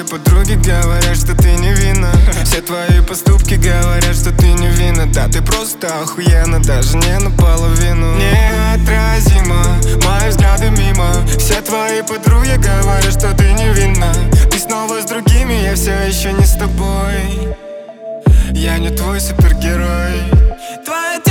подруги говорят, что ты невинна. Все твои поступки говорят, что ты невинна. Да ты просто охуенно, даже не наполовину. Неотразимо, мои взгляды мимо. Все твои подруги говорят, что ты невинна. Ты снова с другими, я все еще не с тобой. Я не твой супергерой. Твоя